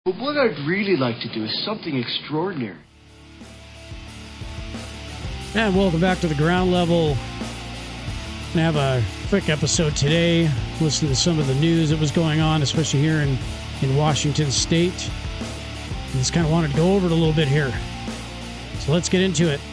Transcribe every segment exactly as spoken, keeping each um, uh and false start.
But what I'd really like to do is something extraordinary. And welcome back to the ground level. Gonna have a quick episode today. Listen to some of the news that was going on, especially here in, in Washington State. I just kind of wanted to go over it a little bit here. So let's get into it.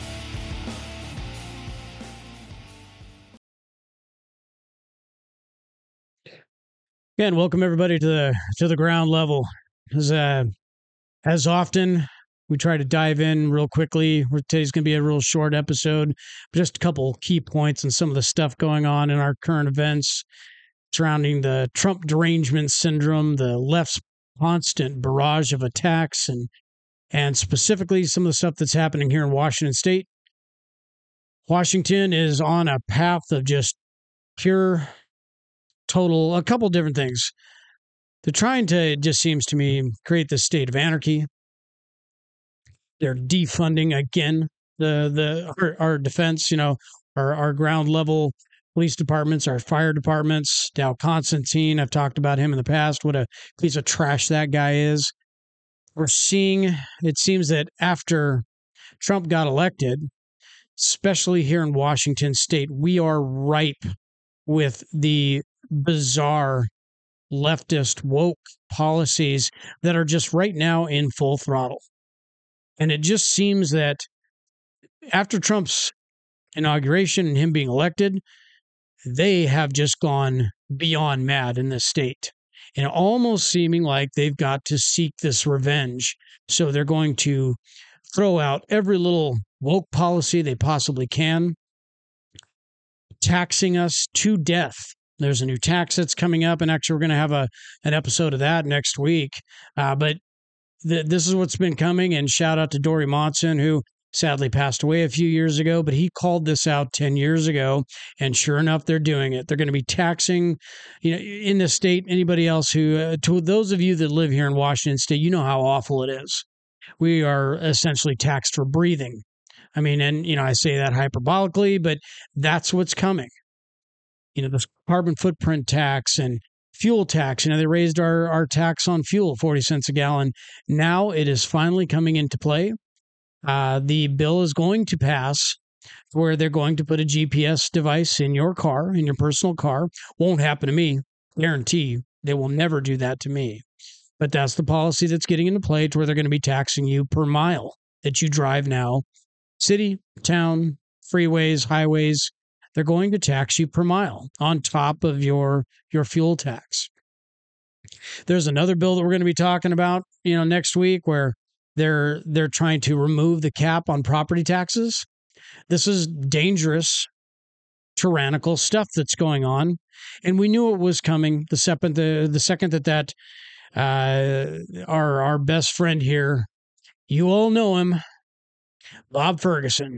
Again, welcome everybody to the to the ground level. As uh, as often, we try to dive in real quickly. Today's going to be a real short episode, but just a couple key points and some of the stuff going on in our current events surrounding the Trump derangement syndrome, the left's constant barrage of attacks, and and specifically some of the stuff that's happening here in Washington State. Washington is on a path of just pure, total, a couple different things. They're trying to, it just seems to me, create this state of anarchy. They're defunding again the the our, our defense, you know, our, our ground level police departments, our fire departments. Dow Constantine, I've talked about him in the past. What a piece of trash that guy is. We're seeing, it seems that after Trump got elected, especially here in Washington State, we are ripe with the bizarre leftist woke policies that are just right now in full throttle. And it just seems that after Trump's inauguration and him being elected, they have just gone beyond mad in this state and almost seeming like they've got to seek this revenge. So they're going to throw out every little woke policy they possibly can, taxing us to death. There's a new tax that's coming up, and actually we're going to have a an episode of that next week. Uh, but th- this is what's been coming, and shout out to Dory Monson, who sadly passed away a few years ago, but he called this out ten years ago, and sure enough, they're doing it. They're going to be taxing, you know, in the state, anybody else who, uh, to those of you that live here in Washington State, you know how awful it is. We are essentially taxed for breathing. I mean, and, you know, I say that hyperbolically, but that's what's coming. You know, this carbon footprint tax and fuel tax. You know, they raised our, our tax on fuel, forty cents a gallon. Now it is finally coming into play. Uh, the bill is going to pass where they're going to put a G P S device in your car, in your personal car. Won't happen to me. Guarantee they will never do that to me. But that's the policy that's getting into play to where they're going to be taxing you per mile that you drive now. City, town, freeways, highways. They're going to tax you per mile on top of your, your fuel tax. There's another bill that we're going to be talking about, you know, next week where they're they're trying to remove the cap on property taxes. This is dangerous, tyrannical stuff that's going on, and we knew it was coming the second the, the second that that uh, our our best friend here, you all know him, Bob Ferguson.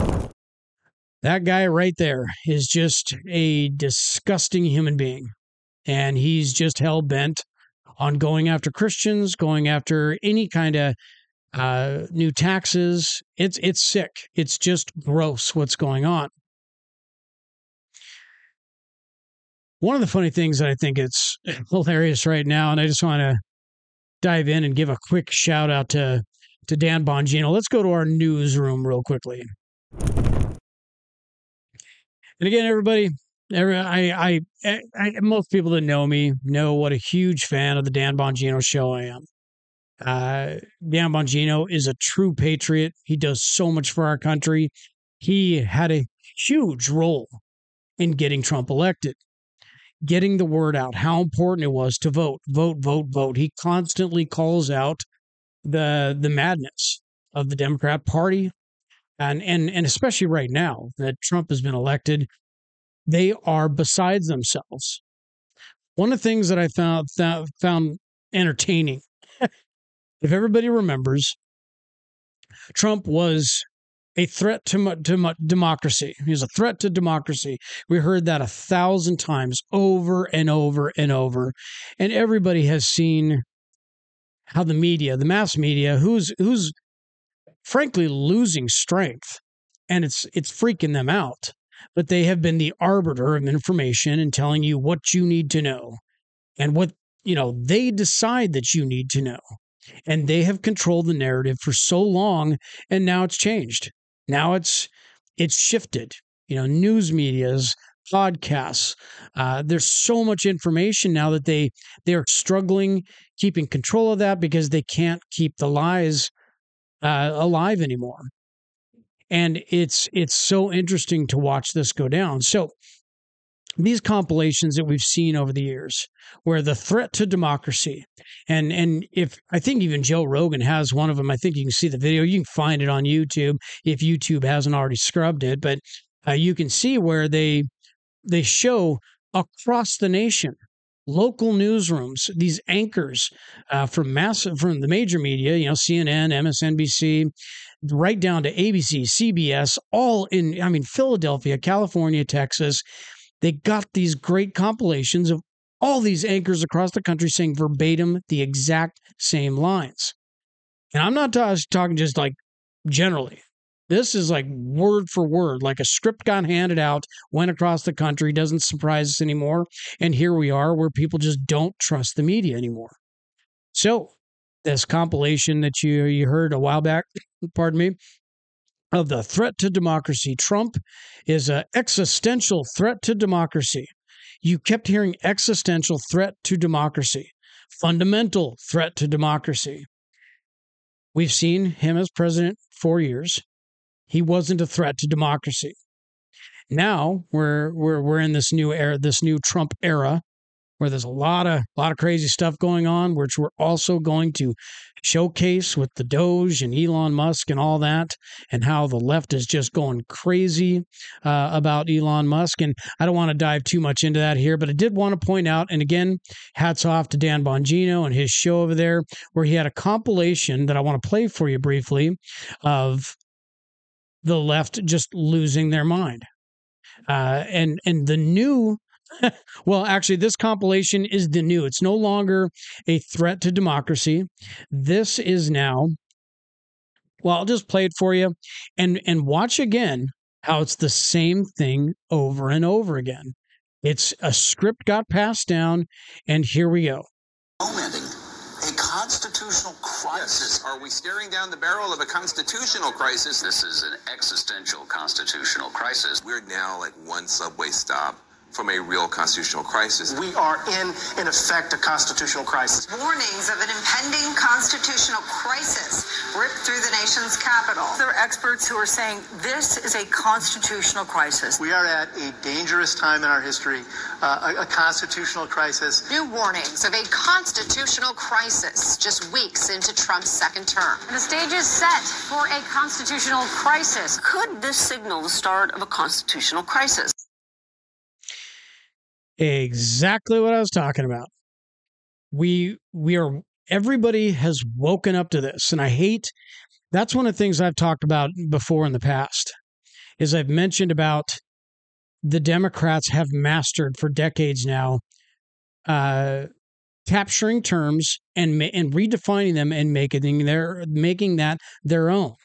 That guy right there is just a disgusting human being. And he's just hell-bent on going after Christians, going after any kind of uh, new taxes. It's it's sick. It's just gross what's going on. One of the funny things that I think it's hilarious right now, and I just want to dive in and give a quick shout-out to, to Dan Bongino. Let's go to our newsroom real quickly. And again, everybody, every, I, I, I, most people that know me know what a huge fan of the Dan Bongino show I am. Uh, Dan Bongino is a true patriot. He does so much for our country. He had a huge role in getting Trump elected, getting the word out, how important it was to vote, vote, vote, vote. He constantly calls out the the madness of the Democrat Party. And, and and especially right now that Trump has been elected, they are besides themselves. One of the things that I found found, found entertaining, if everybody remembers, Trump was a threat to, to democracy. He was a threat to democracy. We heard that a thousand times over and over and over. And everybody has seen how the media, the mass media, who's who's frankly losing strength, and it's it's freaking them out. But they have been the arbiter of information and telling you what you need to know and what you know, they decide that you need to know. And they have controlled the narrative for so long, and now it's changed. Now it's it's shifted. You know, news medias, podcasts. Uh, there's so much information now that they they're struggling keeping control of that because they can't keep the lies uh, alive anymore. And it's it's so interesting to watch this go down. So these compilations that we've seen over the years, where the threat to democracy, and and if I think even Joe Rogan has one of them. I think you can see the video. You can find it on YouTube if YouTube hasn't already scrubbed it. But uh, you can see where they they show across the nation, local newsrooms, these anchors uh, from massive from the major media, you know, C N N, M S N B C, right down to A B C, C B S, all in. I mean, Philadelphia, California, Texas. They got these great compilations of all these anchors across the country saying verbatim the exact same lines. And I'm not t- talking just like generally. This is like word for word, like a script got handed out, went across the country, doesn't surprise us anymore. And here we are where people just don't trust the media anymore. So this compilation that you, you heard a while back, pardon me, of the threat to democracy. Trump is an existential threat to democracy. You kept hearing existential threat to democracy, fundamental threat to democracy. We've seen him as president four years. He wasn't a threat to democracy. Now we're we're we're in this new era, this new Trump era, where there's a lot of lot of crazy stuff going on, which we're also going to showcase with the Doge and Elon Musk and all that, and how the left is just going crazy uh, about Elon Musk. And I don't want to dive too much into that here, but I did want to point out, and again, hats off to Dan Bongino and his show over there, where he had a compilation that I want to play for you briefly of the left just losing their mind. Uh, and and the new well, actually, this compilation is the new. It's no longer a threat to democracy. This is now, well, I'll just play it for you and, and watch again how it's the same thing over and over again. It's a script got passed down, and here we go. Fomenting a constitutional crisis. Yes. Are we staring down the barrel of a constitutional crisis? This is an existential constitutional crisis. We're now like one subway stop from a real constitutional crisis. We are in, in effect, a constitutional crisis. Warnings of an impending constitutional crisis ripped through the nation's capital. There are experts who are saying this is a constitutional crisis. We are at a dangerous time in our history, uh, a, a constitutional crisis. New warnings of a constitutional crisis just weeks into Trump's second term. The stage is set for a constitutional crisis. Could this signal the start of a constitutional crisis? Exactly what I was talking about. We we are everybody has woken up to this, and I hate that's one of the things I've talked about before in the past. Is I've mentioned about the Democrats have mastered for decades now uh, capturing terms and and redefining them and making their making that their own.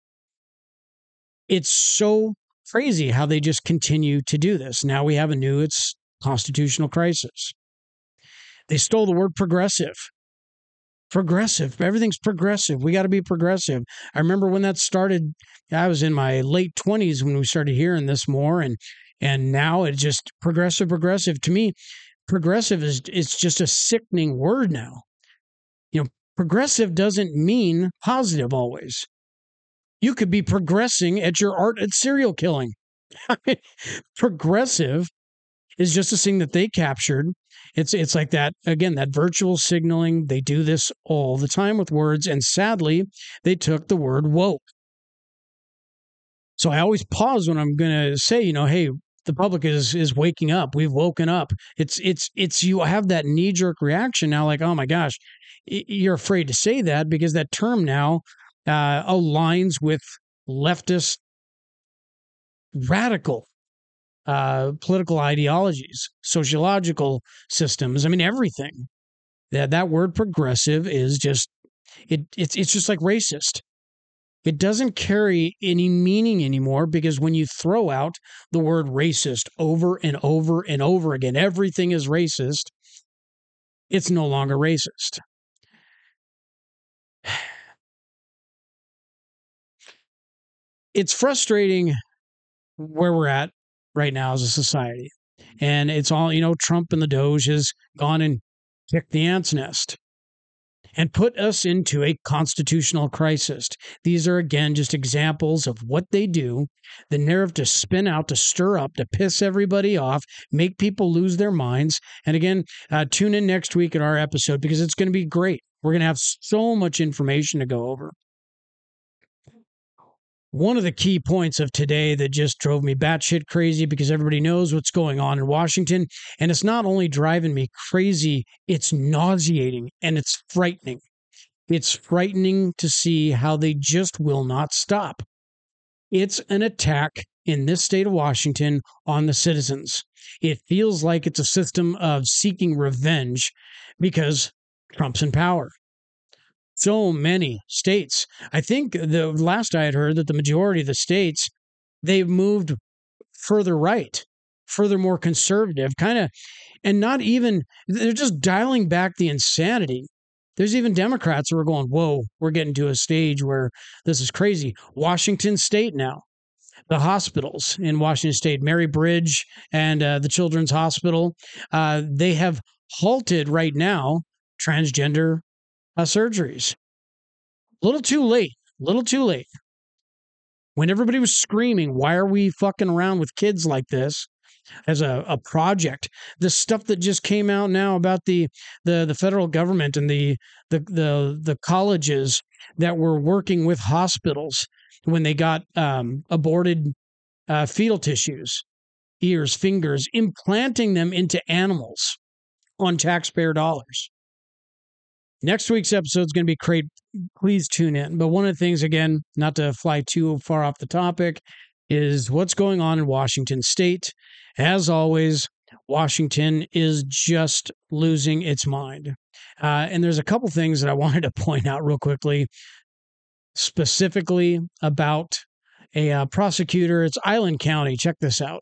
It's so crazy how they just continue to do this. Now we have a new it's constitutional crisis. They stole the word progressive. Progressive. Everything's progressive. We got to be progressive. I remember when that started, I was in my late twenties when we started hearing this more, and and now it's just progressive, progressive. To me, progressive is it's just a sickening word now. You know, progressive doesn't mean positive always. You could be progressing at your art at serial killing. Progressive is just a thing that they captured. It's it's like that, again, that virtual signaling. They do this all the time with words, and sadly, they took the word woke. So I always pause when I'm going to say, you know, hey, the public is is waking up. We've woken up. It's it's it's you have that knee-jerk reaction now, like, oh my gosh, you're afraid to say that because that term now uh, aligns with leftist radical Uh, political ideologies, sociological systems. I mean, everything. That that word progressive is just it. It's it's just like racist. It doesn't carry any meaning anymore because when you throw out the word racist over and over and over again, everything is racist. it's no longer racist. It's frustrating where we're at right now as a society. And it's all, you know, Trump and the Doge has gone and kicked the ant's nest and put us into a constitutional crisis. These are, again, just examples of what they do, the narrative to spin out, to stir up, to piss everybody off, make people lose their minds. And again, uh, tune in next week at our episode because it's going to be great. We're going to have so much information to go over. One of the key points of today that just drove me batshit crazy because everybody knows what's going on in Washington. And it's not only driving me crazy, it's nauseating and it's frightening. It's frightening to see how they just will not stop. It's an attack in this state of Washington on the citizens. It feels like it's a system of seeking revenge because Trump's in power. So many states. I think the last I had heard that the majority of the states, they've moved further right, further more conservative, kind of, and not even, they're just dialing back the insanity. There's even Democrats who are going, whoa, we're getting to a stage where this is crazy. Washington State now, the hospitals in Washington State, Mary Bridge and uh, the Children's Hospital, uh, they have halted right now transgender Uh, surgeries. A little too late. A little too late. When everybody was screaming, why are we fucking around with kids like this as a, a project? The stuff that just came out now about the the, the federal government and the, the the the colleges that were working with hospitals when they got um, aborted uh, fetal tissues, ears, fingers, implanting them into animals on taxpayer dollars. Next week's episode is going to be great. Please tune in. But one of the things, again, not to fly too far off the topic, is what's going on in Washington State. As always, Washington is just losing its mind. Uh, and there's a couple things that I wanted to point out real quickly, specifically about a uh, prosecutor. It's Island County. Check this out.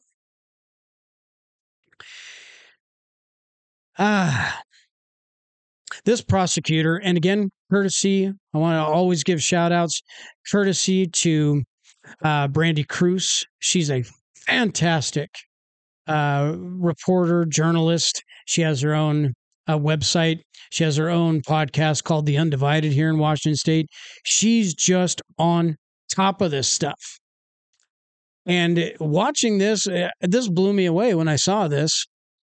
Ah. This prosecutor, and again, courtesy, I want to always give shout outs, courtesy to uh, Brandy Cruz. She's a fantastic uh, reporter, journalist. She has her own uh, website. She has her own podcast called The Undivided here in Washington State. She's just on top of this stuff. And watching this, uh, this blew me away when I saw this.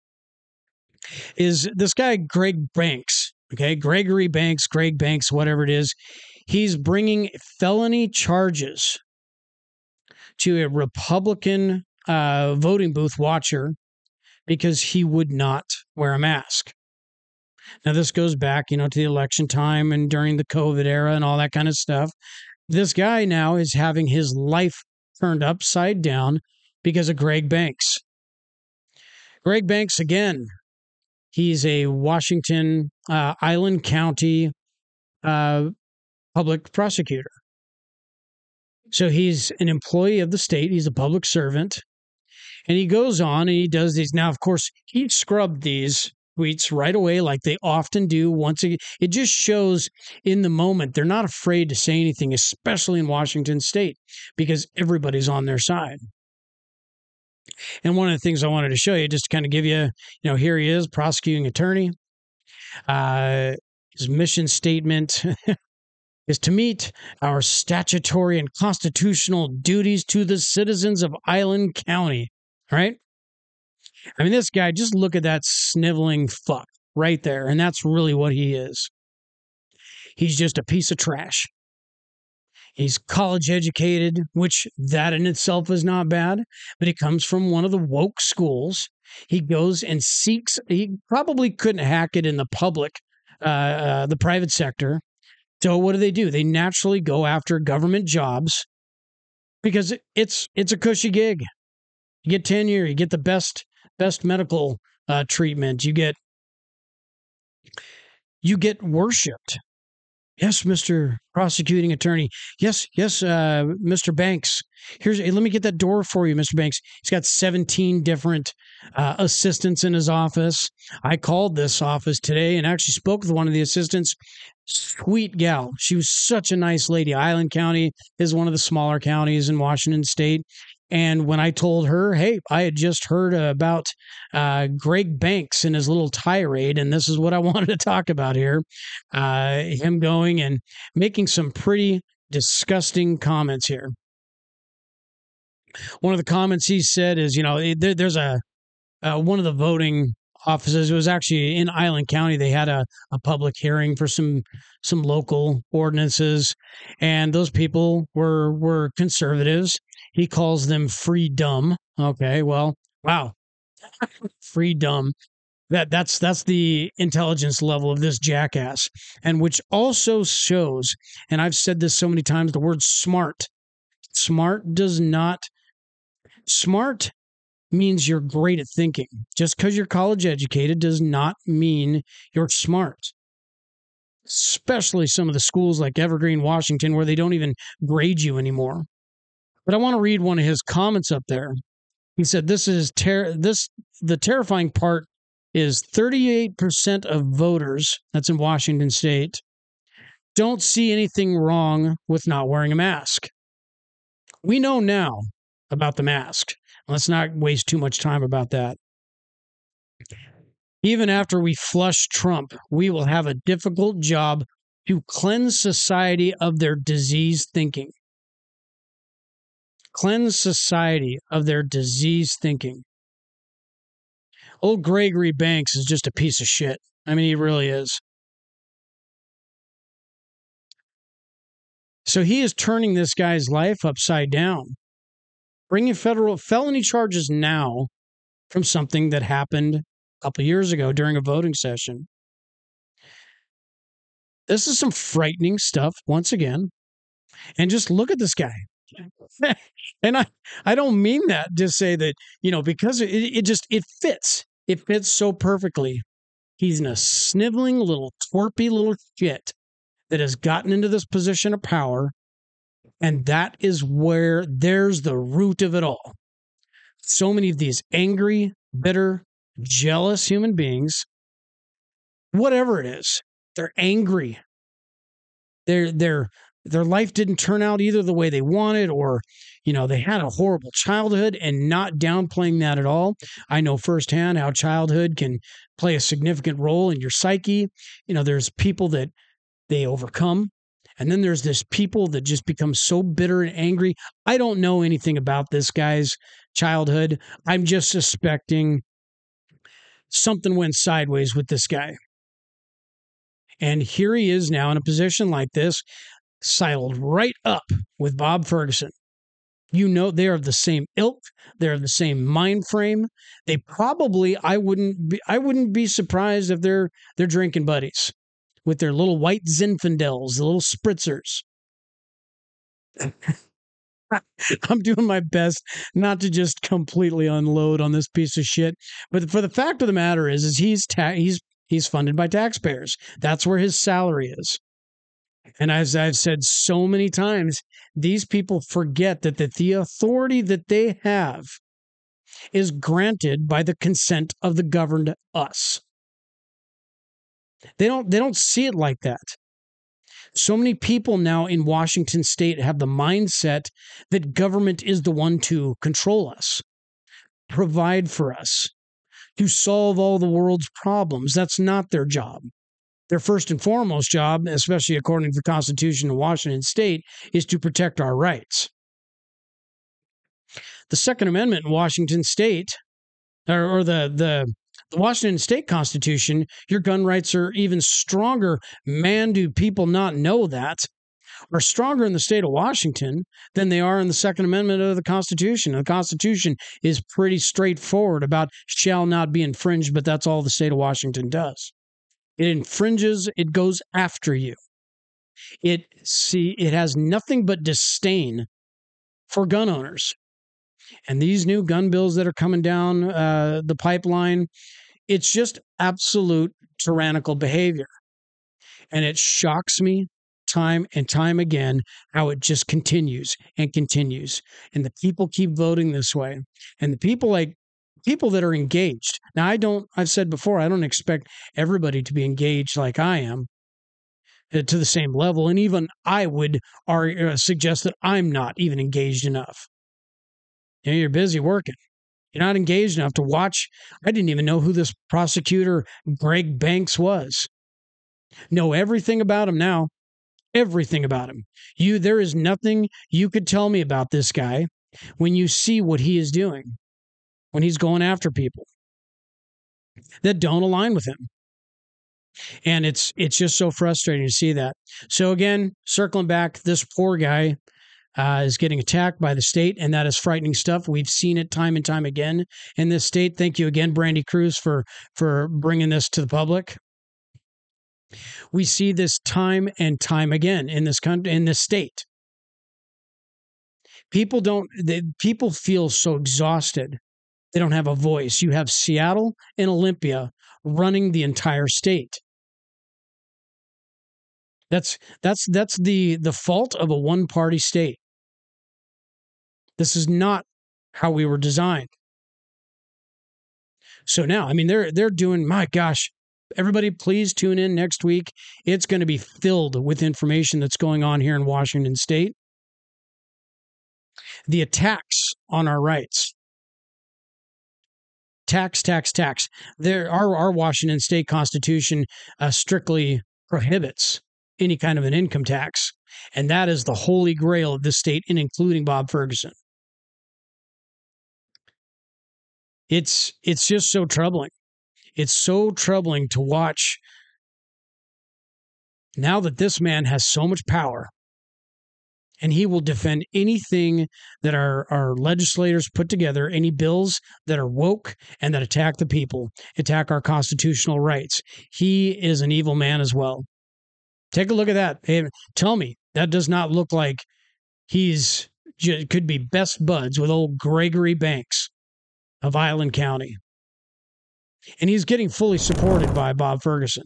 Is this guy Greg Banks, okay? Gregory Banks, Greg Banks, whatever it is. He's bringing felony charges to a Republican uh, voting booth watcher because he would not wear a mask. Now, this goes back, you know, to the election time and during the COVID era and all that kind of stuff. This guy now is having his life turned upside down because of Greg Banks. Greg Banks, again, he's a Washington uh, Island County uh, public prosecutor. So he's an employee of the state. He's a public servant. And he goes on and he does these. Now, of course, he scrubbed these tweets right away like they often do. Once again, it just shows in the moment they're not afraid to say anything, especially in Washington State, because everybody's on their side. And one of the things I wanted to show you, just to kind of give you, you know, here he is, prosecuting attorney. Uh, his mission statement is to meet our statutory and constitutional duties to the citizens of Island County. All right? I mean, this guy, just look at that sniveling fuck right there. And that's really what he is. He's just a piece of trash. He's college educated, which that in itself is not bad, but he comes from one of the woke schools. He goes and seeks, he probably couldn't hack it in the public, uh, uh, the private sector. So what do they do? They naturally go after government jobs because it's it's a cushy gig. You get tenure, you get the best best medical uh, treatment, you get you get worshipped. Yes, Mister Prosecuting Attorney. Yes, yes, uh, Mister Banks. Here's hey, let me get that door for you, Mister Banks. He's got seventeen different uh, assistants in his office. I called this office today and actually spoke with one of the assistants. Sweet gal. She was such a nice lady. Island County is one of the smaller counties in Washington State. And when I told her, hey, I had just heard about uh, Greg Banks and his little tirade, and this is what I wanted to talk about here, uh, him going and making some pretty disgusting comments here. One of the comments he said is, you know, there, there's a uh, one of the voting offices. It was actually in Island County. They had a, a public hearing for some some local ordinances, and those people were were conservatives. He calls them free dumb. Okay, well, wow, free dumb. That that's that's the intelligence level of this jackass, and which also shows. And I've said this so many times: the word smart. Smart does not. Smart means you're great at thinking. Just because you're college educated does not mean you're smart. Especially some of the schools like Evergreen, Washington, where they don't even grade you anymore. But I want to read one of his comments up there. He said, "This is ter- this the terrifying part is thirty-eight percent of voters, that's in Washington State, don't see anything wrong with not wearing a mask. We know now about the mask. Let's not waste too much time about that. Even after we flush Trump, we will have a difficult job to cleanse society of their diseased thinking. Cleanse society of their diseased thinking." Old Gregory Banks is just a piece of shit. I mean, he really is. So he is turning this guy's life upside down, bringing federal felony charges now from something that happened a couple years ago during a voting session. This is some frightening stuff once again. And just look at this guy. And I, I don't mean that to say that, you know, because it, it just, it fits. It fits so perfectly. He's a sniveling little twerpy little shit that has gotten into this position of power. And that is where there's the root of it all. So many of these angry, bitter, jealous human beings, whatever it is, they're angry. They're, they're, Their life didn't turn out either the way they wanted, or, you know, they had a horrible childhood, and not downplaying that at all. I know firsthand how childhood can play a significant role in your psyche. You know, there's people that they overcome, and then there's this people that just become so bitter and angry. I don't know anything about this guy's childhood. I'm just suspecting something went sideways with this guy. And here he is now in a position like this, sidled right up with Bob Ferguson. You know, they're of the same ilk. They're of the same mind frame. They probably, I wouldn't be, I wouldn't be surprised if they're they're drinking buddies with their little white Zinfandels, the little spritzers. I'm doing my best not to just completely unload on this piece of shit. But for the fact of the matter is, is he's ta- he's he's funded by taxpayers. That's where his salary is. And as I've said so many times, these people forget that, that the authority that they have is granted by the consent of the governed us. They don't, they don't see it like that. So many people now in Washington State have the mindset that government is the one to control us, provide for us, to solve all the world's problems. That's not their job. Their first and foremost job, especially according to the Constitution of Washington State, is to protect our rights. The Second Amendment in Washington State, or, or the, the, the Washington State Constitution, your gun rights are even stronger. Man, do people not know that? Are stronger in the state of Washington than they are in the Second Amendment of the Constitution. The Constitution is pretty straightforward about shall not be infringed, but that's all the state of Washington does. It infringes, it goes after you. It see it has nothing but disdain for gun owners. And these new gun bills that are coming down uh, the pipeline, it's just absolute tyrannical behavior. And it shocks me time and time again how it just continues and continues. And the people keep voting this way. And the people like people that are engaged. Now, I don't, I've said before, I don't expect everybody to be engaged like I am uh, to the same level. And even I would are, uh, suggest that I'm not even engaged enough. You know, you're busy working. You're not engaged enough to watch. I didn't even know who this prosecutor, Greg Banks, was. Know everything about him now. Everything about him. You, there is nothing you could tell me about this guy when you see what he is doing, when he's going after people that don't align with him. And it's it's just so frustrating to see that. So again, circling back, this poor guy uh, is getting attacked by the state, and that is frightening stuff. We've seen it time and time again in this state. Thank you again, Brandy Cruz, for for bringing this to the public. We see this time and time again in this country, in this state. People don't. They, people feel so exhausted. They don't have a voice. You have Seattle and Olympia running the entire state. That's that's that's the the fault of a one-party state. This is not how we were designed. So now, I mean, they're they're doing. My gosh, everybody, please tune in next week. It's going to be filled with information that's going on here in Washington State. The attacks on our rights. Tax, tax, tax. There, our, our Washington State Constitution uh, strictly prohibits any kind of an income tax. And that is the holy grail of this state, and including Bob Ferguson. It's it's just so troubling. It's so troubling to watch now that this man has so much power, and he will defend anything that our, our legislators put together, any bills that are woke and that attack the people, attack our constitutional rights. He is an evil man as well. Take a look at that. Hey, tell me, that does not look like he's could be best buds with old Gregory Banks of Island County. And he's getting fully supported by Bob Ferguson.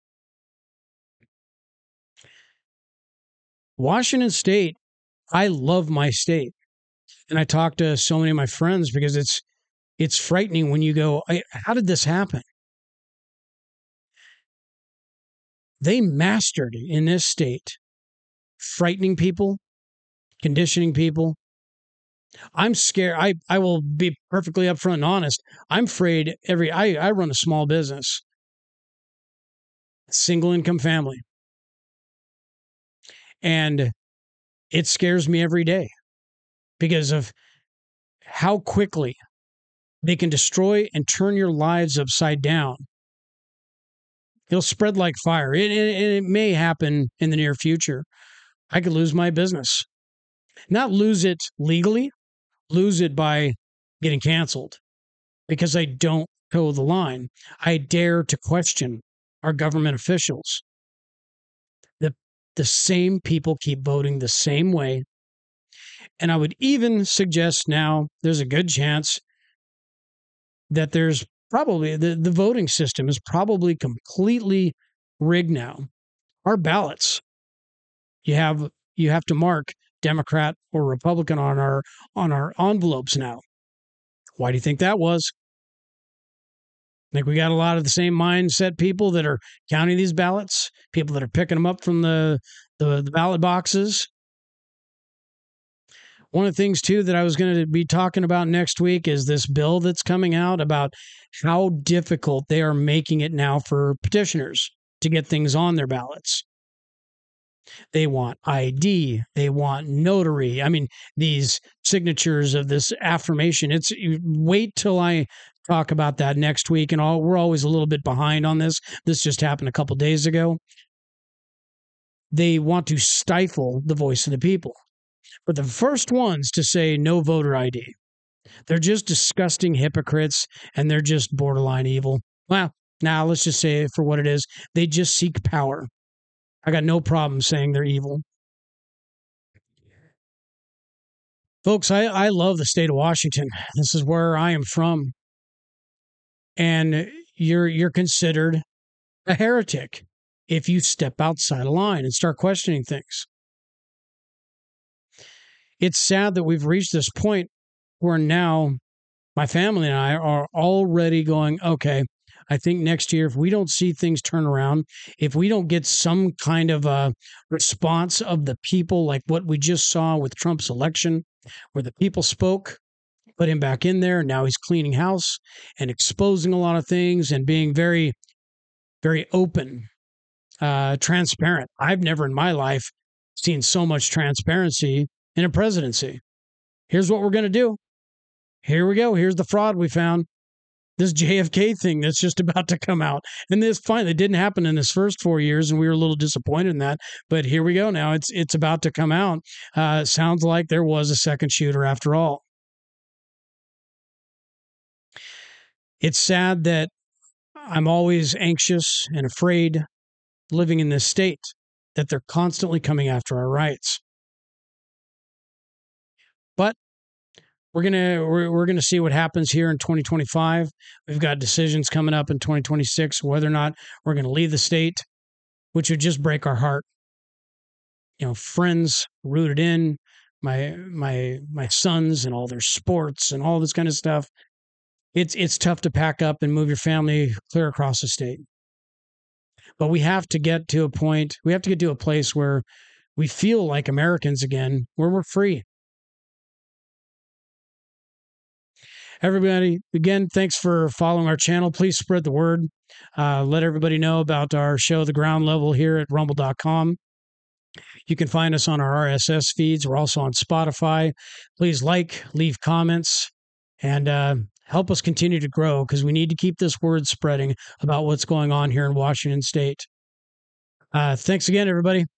Washington State, I love my state. And I talk to so many of my friends because it's it's frightening when you go, how did this happen? They mastered in this state frightening people, conditioning people. I'm scared. I, I will be perfectly upfront and honest. I'm afraid every, I, I run a small business, single income family. And it scares me every day because of how quickly they can destroy and turn your lives upside down. It'll spread like fire. It, it, it may happen in the near future. I could lose my business. Not lose it legally, lose it by getting canceled because I don't toe the line. I dare to question our government officials. The, the same people keep voting the same way. And I would even suggest now there's a good chance that there's probably the, the voting system is probably completely rigged now. Our ballots, you have you have to mark Democrat or Republican on our on our envelopes now. Why do you think that was? I think we got a lot of the same mindset people that are counting these ballots, people that are picking them up from the, the, the ballot boxes. One of the things, too, that I was going to be talking about next week is this bill that's coming out about how difficult they are making it now for petitioners to get things on their ballots. They want I D. They want notary. I mean, these signatures of this affirmation. It's wait till I talk about that next week. And all, we're always a little bit behind on this. This just happened a couple days ago. They want to stifle the voice of the people. But the first ones to say no voter I D, they're just disgusting hypocrites, and they're just borderline evil. Well, now let's just say it for what it is. They just seek power. I got no problem saying they're evil. Folks, I, I love the state of Washington. This is where I am from. And you're you're considered a heretic if you step outside a line and start questioning things. It's sad that we've reached this point where now my family and I are already going, okay, I think next year, if we don't see things turn around, if we don't get some kind of a response of the people, like what we just saw with Trump's election, where the people spoke, put him back in there, and now he's cleaning house and exposing a lot of things and being very, very open, uh, transparent. I've never in my life seen so much transparency in a presidency. Here's what we're going to do. Here we go. Here's the fraud we found. This J F K thing that's just about to come out. And this finally didn't happen in his first four years, and we were a little disappointed in that. But here we go now. It's it's about to come out. Uh, sounds like there was a second shooter after all. It's sad that I'm always anxious and afraid living in this state, that they're constantly coming after our rights. But We're gonna we're, we're gonna see what happens here in twenty twenty-five. We've got decisions coming up in twenty twenty-six whether or not we're gonna leave the state, which would just break our heart. You know, friends rooted in my my my sons and all their sports and all this kind of stuff. It's it's tough to pack up and move your family clear across the state. But we have to get to a point. We have to get to a place where we feel like Americans again, where we're free. Everybody, again, thanks for following our channel. Please spread the word. Uh, let everybody know about our show, The Ground Level, here at rumble dot com. You can find us on our R S S feeds. We're also on Spotify. Please like, leave comments, and uh, help us continue to grow, because we need to keep this word spreading about what's going on here in Washington State. Uh, thanks again, everybody.